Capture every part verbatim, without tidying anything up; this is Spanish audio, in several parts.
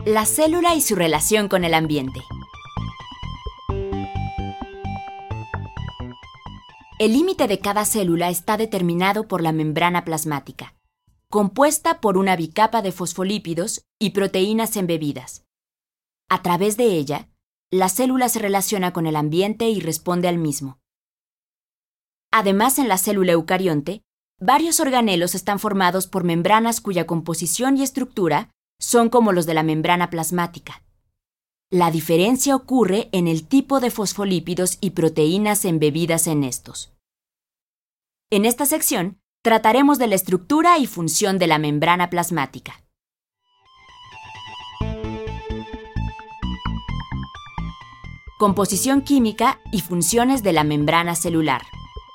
La célula y su relación con el ambiente. El límite de cada célula está determinado por la membrana plasmática, compuesta por una bicapa de fosfolípidos y proteínas embebidas. A través de ella, la célula se relaciona con el ambiente y responde al mismo. Además, en la célula eucarionte, varios organelos están formados por membranas cuya composición y estructura son como los de la membrana plasmática. La diferencia ocurre en el tipo de fosfolípidos y proteínas embebidas en estos. En esta sección, trataremos de la estructura y función de la membrana plasmática. Composición química y funciones de la membrana celular.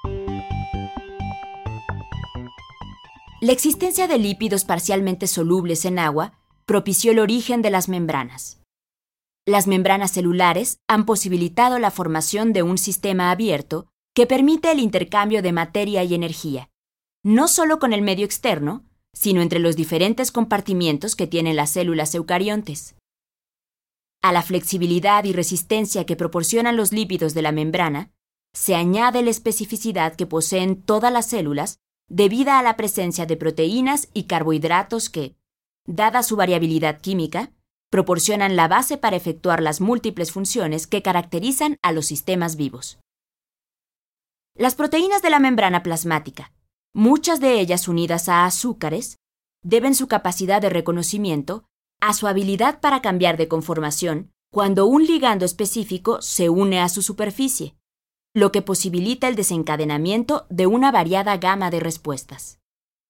La existencia de lípidos parcialmente solubles en agua propició el origen de las membranas. Las membranas celulares han posibilitado la formación de un sistema abierto que permite el intercambio de materia y energía, no solo con el medio externo, sino entre los diferentes compartimientos que tienen las células eucariontes. A la flexibilidad y resistencia que proporcionan los lípidos de la membrana, se añade la especificidad que poseen todas las células debida a la presencia de proteínas y carbohidratos que, dada su variabilidad química, proporcionan la base para efectuar las múltiples funciones que caracterizan a los sistemas vivos. Las proteínas de la membrana plasmática, muchas de ellas unidas a azúcares, deben su capacidad de reconocimiento a su habilidad para cambiar de conformación cuando un ligando específico se une a su superficie, lo que posibilita el desencadenamiento de una variada gama de respuestas.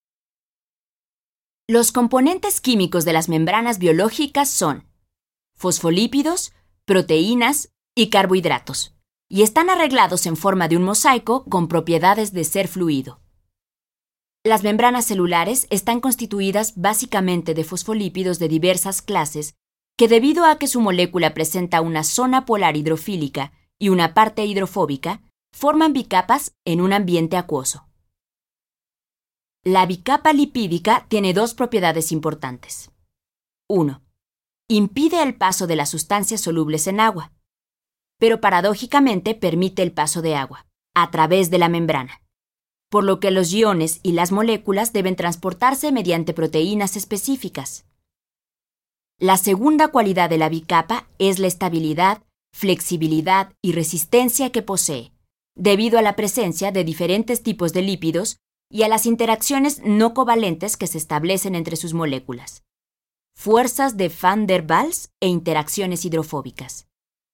Los componentes químicos de las membranas biológicas son fosfolípidos, proteínas y carbohidratos, y están arreglados en forma de un mosaico con propiedades de ser fluido. Las membranas celulares están constituidas básicamente de fosfolípidos de diversas clases que, debido a que su molécula presenta una zona polar hidrofílica y una parte hidrofóbica, forman bicapas en un ambiente acuoso. La bicapa lipídica tiene dos propiedades importantes. uno. Impide el paso de las sustancias solubles en agua, pero paradójicamente permite el paso de agua, a través de la membrana, por lo que los iones y las moléculas deben transportarse mediante proteínas específicas. La segunda cualidad de la bicapa es la estabilidad, flexibilidad y resistencia que posee, debido a la presencia de diferentes tipos de lípidos y a las interacciones no covalentes que se establecen entre sus moléculas, fuerzas de Van der Waals e interacciones hidrofóbicas.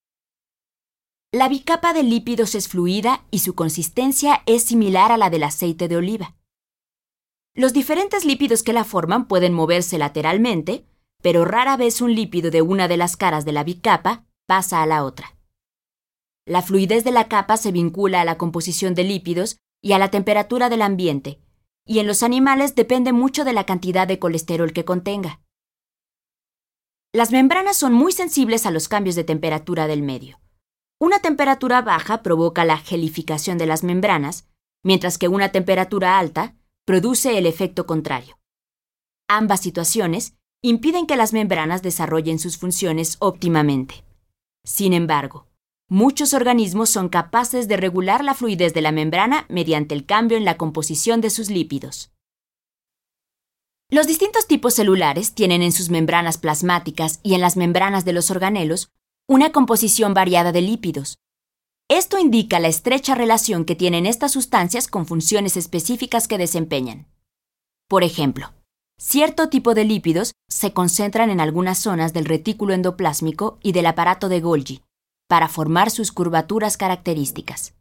La bicapa de lípidos es fluida y su consistencia es similar a la del aceite de oliva. Los diferentes lípidos que la forman pueden moverse lateralmente, pero rara vez un lípido de una de las caras de la bicapa pasa a la otra. La fluidez de la capa se vincula a la composición de lípidos y a la temperatura del ambiente, y en los animales depende mucho de la cantidad de colesterol que contenga. Las membranas son muy sensibles a los cambios de temperatura del medio. Una temperatura baja provoca la gelificación de las membranas, mientras que una temperatura alta produce el efecto contrario. Ambas situaciones impiden que las membranas desarrollen sus funciones óptimamente. Sin embargo, muchos organismos son capaces de regular la fluidez de la membrana mediante el cambio en la composición de sus lípidos. Los distintos tipos celulares tienen en sus membranas plasmáticas y en las membranas de los organelos una composición variada de lípidos. Esto indica la estrecha relación que tienen estas sustancias con funciones específicas que desempeñan. Por ejemplo, cierto tipo de lípidos se concentran en algunas zonas del retículo endoplásmico y del aparato de Golgi, para formar sus curvaturas características.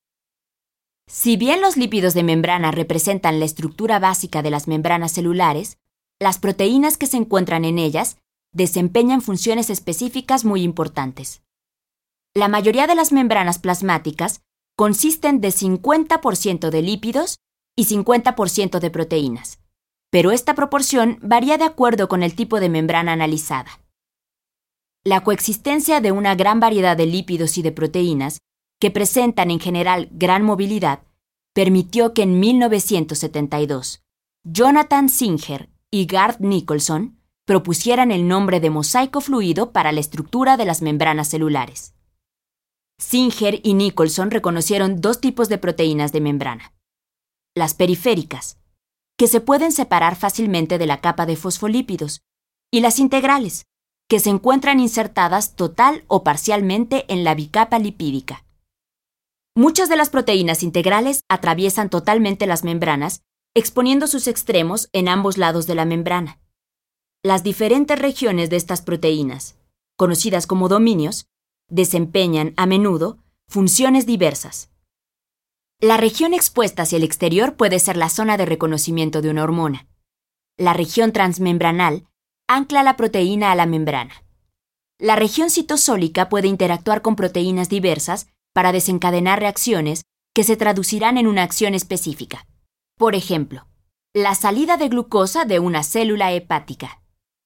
Si bien los lípidos de membrana representan la estructura básica de las membranas celulares, las proteínas que se encuentran en ellas desempeñan funciones específicas muy importantes. La mayoría de las membranas plasmáticas consisten de cincuenta por ciento de lípidos y cincuenta por ciento de proteínas, pero esta proporción varía de acuerdo con el tipo de membrana analizada. La coexistencia de una gran variedad de lípidos y de proteínas, que presentan en general gran movilidad, permitió que en mil novecientos setenta y dos Jonathan Singer y Garth Nicholson propusieran el nombre de mosaico fluido para la estructura de las membranas celulares. Singer y Nicholson reconocieron dos tipos de proteínas de membrana. Las periféricas, que se pueden separar fácilmente de la capa de fosfolípidos, y las integrales, que se encuentran insertadas total o parcialmente en la bicapa lipídica. Muchas de las proteínas integrales atraviesan totalmente las membranas, exponiendo sus extremos en ambos lados de la membrana. Las diferentes regiones de estas proteínas, conocidas como dominios, desempeñan a menudo funciones diversas. La región expuesta hacia el exterior puede ser la zona de reconocimiento de una hormona. La región transmembranal ancla la proteína a la membrana. La región citosólica puede interactuar con proteínas diversas para desencadenar reacciones que se traducirán en una acción específica. Por ejemplo, la salida de glucosa de una célula hepática.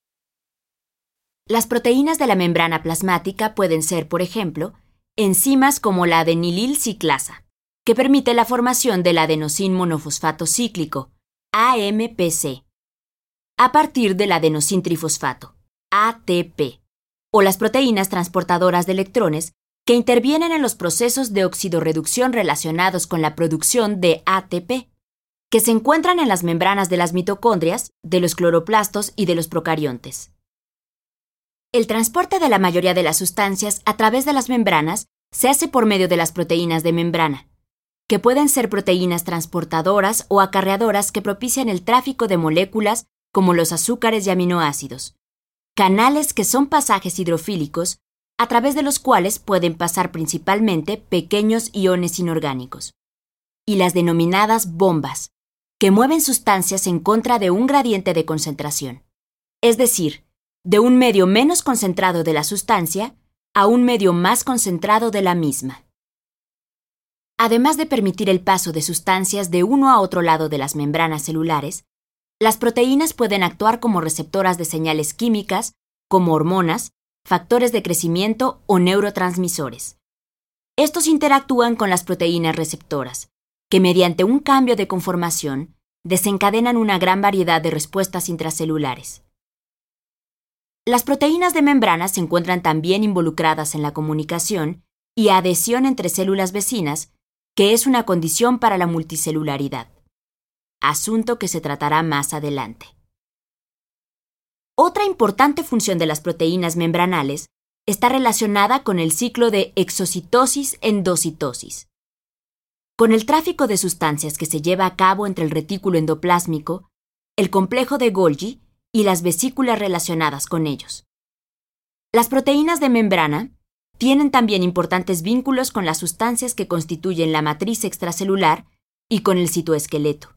Las proteínas de la membrana plasmática pueden ser, por ejemplo, enzimas como la adenilil ciclasa, que permite la formación del adenosín monofosfato cíclico, A M P C, a partir del adenosín trifosfato, A T P, o las proteínas transportadoras de electrones que intervienen en los procesos de oxidorreducción relacionados con la producción de A T P, que se encuentran en las membranas de las mitocondrias, de los cloroplastos y de los procariontes. El transporte de la mayoría de las sustancias a través de las membranas se hace por medio de las proteínas de membrana, que pueden ser proteínas transportadoras o acarreadoras que propician el tráfico de moléculas como los azúcares y aminoácidos, canales que son pasajes hidrofílicos a través de los cuales pueden pasar principalmente pequeños iones inorgánicos, y las denominadas bombas, que mueven sustancias en contra de un gradiente de concentración, es decir, de un medio menos concentrado de la sustancia a un medio más concentrado de la misma. Además de permitir el paso de sustancias de uno a otro lado de las membranas celulares, las proteínas pueden actuar como receptoras de señales químicas, como hormonas, factores de crecimiento o neurotransmisores. Estos interactúan con las proteínas receptoras, que mediante un cambio de conformación desencadenan una gran variedad de respuestas intracelulares. Las proteínas de membrana se encuentran también involucradas en la comunicación y adhesión entre células vecinas, que es una condición para la multicelularidad, asunto que se tratará más adelante. Otra importante función de las proteínas membranales está relacionada con el ciclo de exocitosis-endocitosis. Con el tráfico de sustancias que se lleva a cabo entre el retículo endoplásmico, el complejo de Golgi y las vesículas relacionadas con ellos. Las proteínas de membrana tienen también importantes vínculos con las sustancias que constituyen la matriz extracelular y con el citoesqueleto.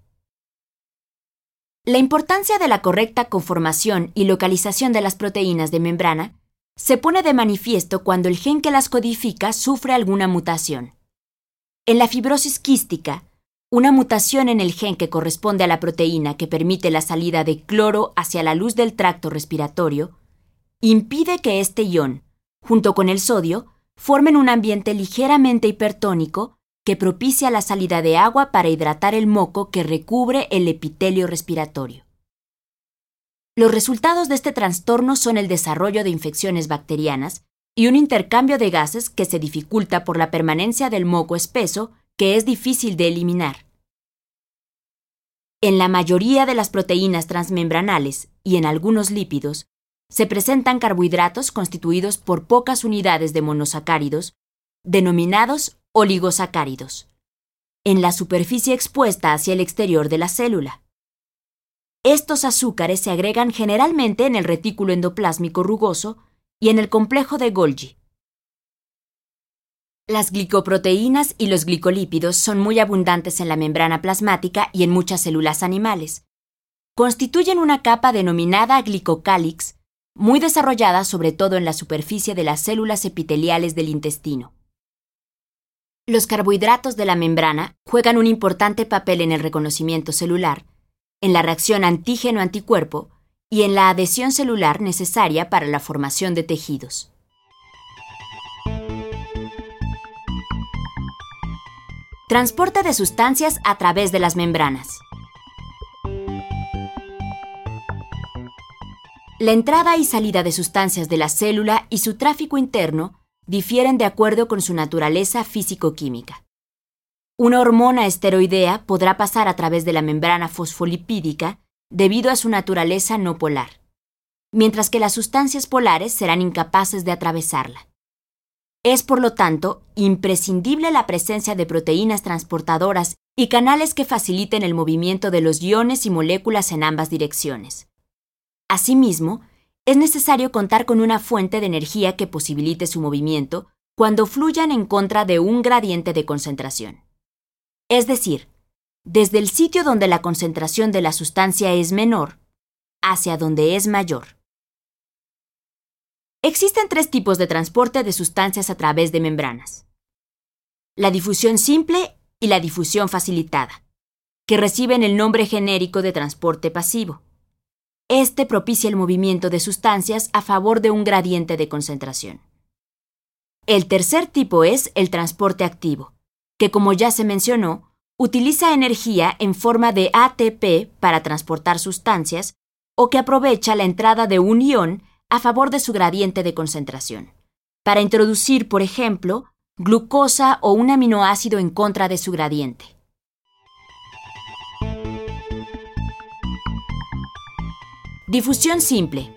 La importancia de la correcta conformación y localización de las proteínas de membrana se pone de manifiesto cuando el gen que las codifica sufre alguna mutación. En la fibrosis quística, una mutación en el gen que corresponde a la proteína que permite la salida de cloro hacia la luz del tracto respiratorio impide que este ion, junto con el sodio, formen un ambiente ligeramente hipertónico que propicia la salida de agua para hidratar el moco que recubre el epitelio respiratorio. Los resultados de este trastorno son el desarrollo de infecciones bacterianas y un intercambio de gases que se dificulta por la permanencia del moco espeso que es difícil de eliminar. En la mayoría de las proteínas transmembranales y en algunos lípidos, se presentan carbohidratos constituidos por pocas unidades de monosacáridos, denominados oligosacáridos, en la superficie expuesta hacia el exterior de la célula. Estos azúcares se agregan generalmente en el retículo endoplásmico rugoso y en el complejo de Golgi. Las glicoproteínas y los glicolípidos son muy abundantes en la membrana plasmática y en muchas células animales. Constituyen una capa denominada glicocálix, muy desarrollada sobre todo en la superficie de las células epiteliales del intestino. Los carbohidratos de la membrana juegan un importante papel en el reconocimiento celular, en la reacción antígeno-anticuerpo y en la adhesión celular necesaria para la formación de tejidos. Transporte de sustancias a través de las membranas. La entrada y salida de sustancias de la célula y su tráfico interno difieren de acuerdo con su naturaleza físico-química. Una hormona esteroidea podrá pasar a través de la membrana fosfolipídica debido a su naturaleza no polar, mientras que las sustancias polares serán incapaces de atravesarla. Es, por lo tanto, imprescindible la presencia de proteínas transportadoras y canales que faciliten el movimiento de los iones y moléculas en ambas direcciones. Asimismo, es necesario contar con una fuente de energía que posibilite su movimiento cuando fluyan en contra de un gradiente de concentración. Es decir, desde el sitio donde la concentración de la sustancia es menor hacia donde es mayor. Existen tres tipos de transporte de sustancias a través de membranas: la difusión simple y la difusión facilitada, que reciben el nombre genérico de transporte pasivo. Este propicia el movimiento de sustancias a favor de un gradiente de concentración. El tercer tipo es el transporte activo, que, como ya se mencionó, utiliza energía en forma de A T P para transportar sustancias o que aprovecha la entrada de un ion a favor de su gradiente de concentración, para introducir, por ejemplo, glucosa o un aminoácido en contra de su gradiente. Difusión simple.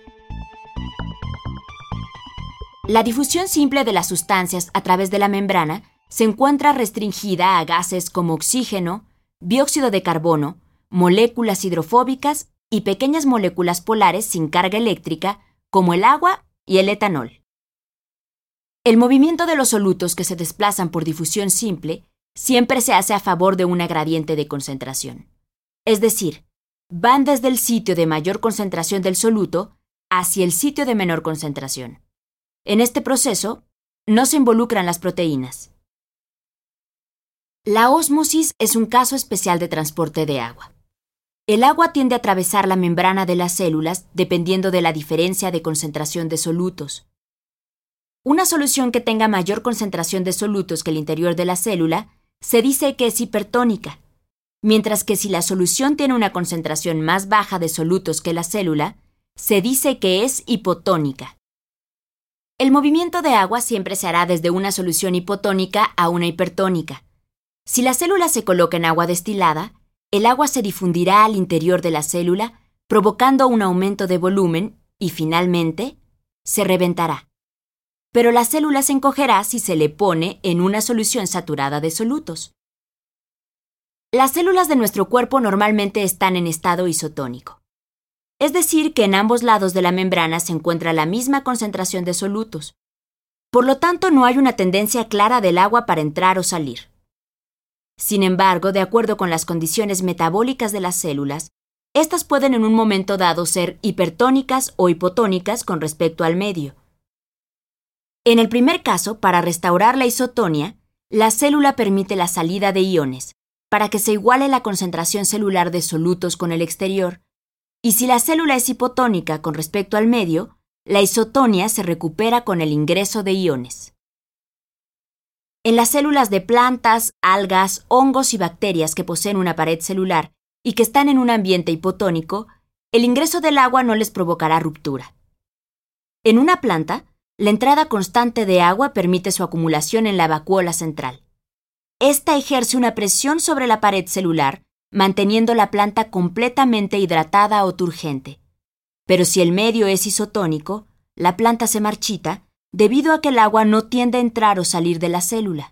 La difusión simple de las sustancias a través de la membrana se encuentra restringida a gases como oxígeno, dióxido de carbono, moléculas hidrofóbicas y pequeñas moléculas polares sin carga eléctrica como el agua y el etanol. El movimiento de los solutos que se desplazan por difusión simple siempre se hace a favor de una gradiente de concentración. Es decir, van desde el sitio de mayor concentración del soluto hacia el sitio de menor concentración. En este proceso, no se involucran las proteínas. La ósmosis es un caso especial de transporte de agua. El agua tiende a atravesar la membrana de las células dependiendo de la diferencia de concentración de solutos. Una solución que tenga mayor concentración de solutos que el interior de la célula se dice que es hipertónica, mientras que si la solución tiene una concentración más baja de solutos que la célula, se dice que es hipotónica. El movimiento de agua siempre se hará desde una solución hipotónica a una hipertónica. Si la célula se coloca en agua destilada, el agua se difundirá al interior de la célula, provocando un aumento de volumen y, finalmente, se reventará. Pero la célula se encogerá si se le pone en una solución saturada de solutos. Las células de nuestro cuerpo normalmente están en estado isotónico. Es decir, que en ambos lados de la membrana se encuentra la misma concentración de solutos. Por lo tanto, no hay una tendencia clara del agua para entrar o salir. Sin embargo, de acuerdo con las condiciones metabólicas de las células, estas pueden en un momento dado ser hipertónicas o hipotónicas con respecto al medio. En el primer caso, para restaurar la isotonía, la célula permite la salida de iones, para que se iguale la concentración celular de solutos con el exterior, y si la célula es hipotónica con respecto al medio, la isotonía se recupera con el ingreso de iones. En las células de plantas, algas, hongos y bacterias que poseen una pared celular y que están en un ambiente hipotónico, el ingreso del agua no les provocará ruptura. En una planta, la entrada constante de agua permite su acumulación en la vacuola central. Esta ejerce una presión sobre la pared celular, manteniendo la planta completamente hidratada o turgente. Pero si el medio es isotónico, la planta se marchita debido a que el agua no tiende a entrar o salir de la célula.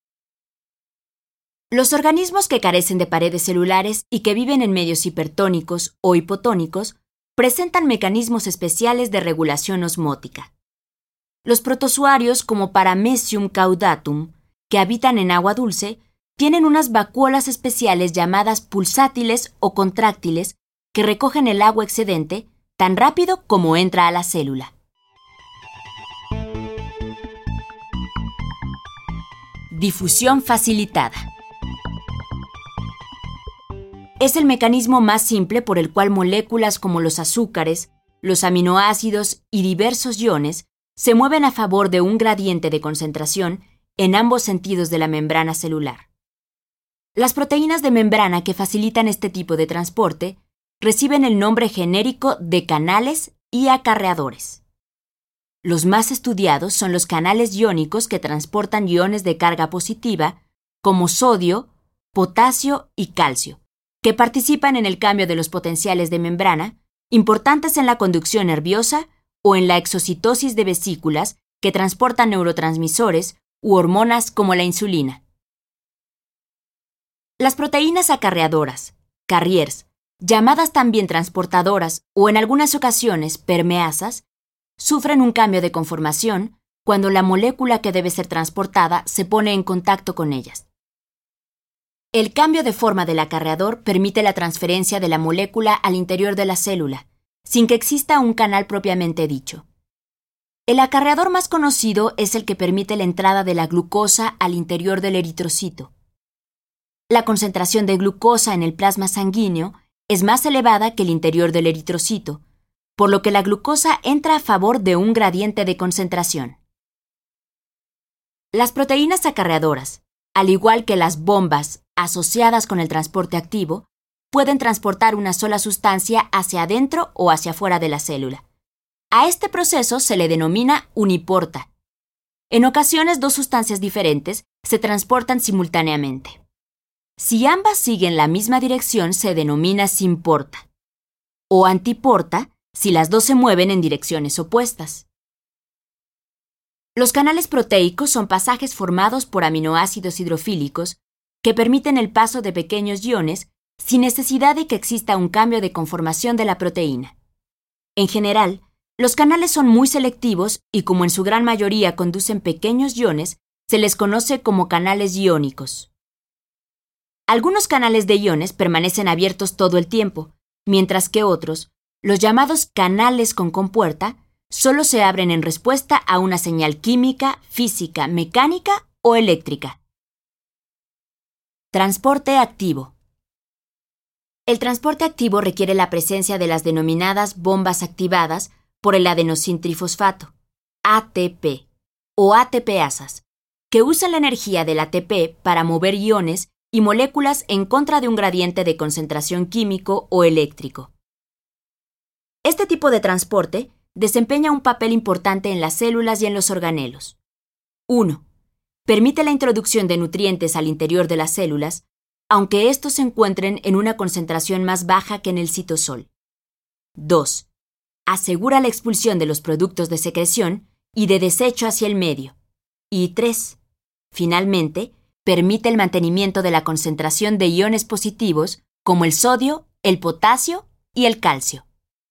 Los organismos que carecen de paredes celulares y que viven en medios hipertónicos o hipotónicos presentan mecanismos especiales de regulación osmótica. Los protozoarios como Paramecium caudatum, que habitan en agua dulce, tienen unas vacuolas especiales llamadas pulsátiles o contráctiles que recogen el agua excedente tan rápido como entra a la célula. Difusión facilitada. Es el mecanismo más simple por el cual moléculas como los azúcares, los aminoácidos y diversos iones se mueven a favor de un gradiente de concentración en ambos sentidos de la membrana celular. Las proteínas de membrana que facilitan este tipo de transporte reciben el nombre genérico de canales y acarreadores. Los más estudiados son los canales iónicos que transportan iones de carga positiva, como sodio, potasio y calcio, que participan en el cambio de los potenciales de membrana, importantes en la conducción nerviosa o en la exocitosis de vesículas que transportan neurotransmisores u hormonas como la insulina. Las proteínas acarreadoras, carriers, llamadas también transportadoras o en algunas ocasiones permeasas, sufren un cambio de conformación cuando la molécula que debe ser transportada se pone en contacto con ellas. El cambio de forma del acarreador permite la transferencia de la molécula al interior de la célula, sin que exista un canal propiamente dicho. El acarreador más conocido es el que permite la entrada de la glucosa al interior del eritrocito. La concentración de glucosa en el plasma sanguíneo es más elevada que el interior del eritrocito, por lo que la glucosa entra a favor de un gradiente de concentración. Las proteínas acarreadoras, al igual que las bombas asociadas con el transporte activo, pueden transportar una sola sustancia hacia adentro o hacia afuera de la célula. A este proceso se le denomina uniporta. En ocasiones, dos sustancias diferentes se transportan simultáneamente. Si ambas siguen la misma dirección, se denomina simporta, o antiporta si las dos se mueven en direcciones opuestas. Los canales proteicos son pasajes formados por aminoácidos hidrofílicos que permiten el paso de pequeños iones sin necesidad de que exista un cambio de conformación de la proteína. En general, los canales son muy selectivos y como en su gran mayoría conducen pequeños iones, se les conoce como canales iónicos. Algunos canales de iones permanecen abiertos todo el tiempo, mientras que otros, los llamados canales con compuerta, solo se abren en respuesta a una señal química, física, mecánica o eléctrica. Transporte activo. El transporte activo requiere la presencia de las denominadas bombas activadas por el adenosintrifosfato, A T P, o ATPasas, que usan la energía del A T P para mover iones y moléculas en contra de un gradiente de concentración químico o eléctrico. Este tipo de transporte desempeña un papel importante en las células y en los organelos. uno. Permite la introducción de nutrientes al interior de las células, aunque estos se encuentren en una concentración más baja que en el citosol. dos. Asegura la expulsión de los productos de secreción y de desecho hacia el medio. Y tres. Finalmente, permite el mantenimiento de la concentración de iones positivos como el sodio, el potasio y el calcio.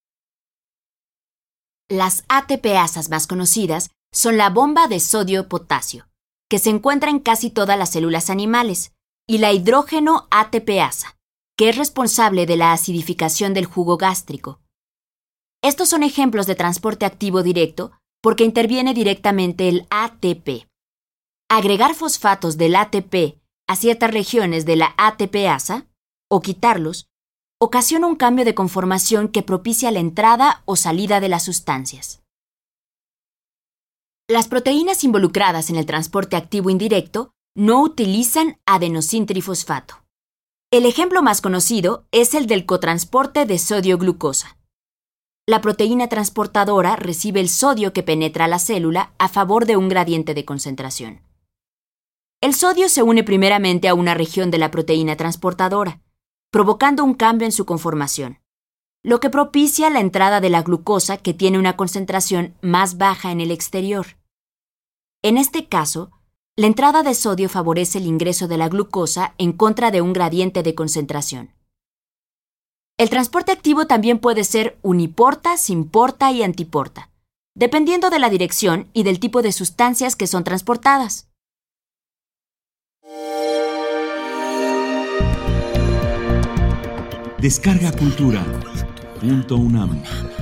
Las ATPasas más conocidas son la bomba de sodio-potasio, que se encuentra en casi todas las células animales, y la hidrógeno ATPasa, que es responsable de la acidificación del jugo gástrico. Estos son ejemplos de transporte activo directo porque interviene directamente el A T P. Agregar fosfatos del A T P a ciertas regiones de la ATPasa, o quitarlos, ocasiona un cambio de conformación que propicia la entrada o salida de las sustancias. Las proteínas involucradas en el transporte activo indirecto no utilizan adenosintrifosfato. El ejemplo más conocido es el del cotransporte de sodio-glucosa. La proteína transportadora recibe el sodio que penetra a la célula a favor de un gradiente de concentración. El sodio se une primeramente a una región de la proteína transportadora, provocando un cambio en su conformación, lo que propicia la entrada de la glucosa que tiene una concentración más baja en el exterior. En este caso, la entrada de sodio favorece el ingreso de la glucosa en contra de un gradiente de concentración. El transporte activo también puede ser uniporta, simporta y antiporta, dependiendo de la dirección y del tipo de sustancias que son transportadas. Descarga Cultura punto unam